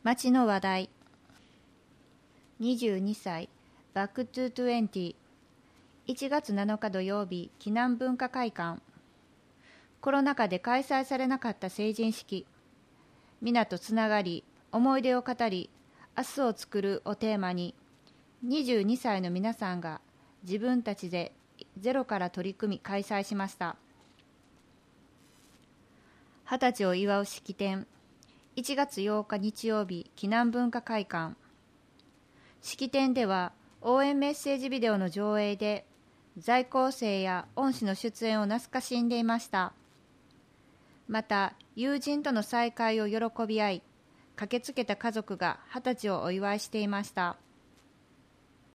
街の話題。22歳バックトゥ20。 1月7日土曜日、紀南文化会館。コロナ禍で開催されなかった成人式。皆とつながり、思い出を語り、明日を作るをテーマに、22歳の皆さんが自分たちでゼロから取り組み開催しました。20歳を祝う式典。1月8日日曜日、紀南文化会館。式典では応援メッセージビデオの上映で在校生や恩師の出演を懐かしんでいました。また友人との再会を喜び合い、駆けつけた家族が20歳をお祝いしていました。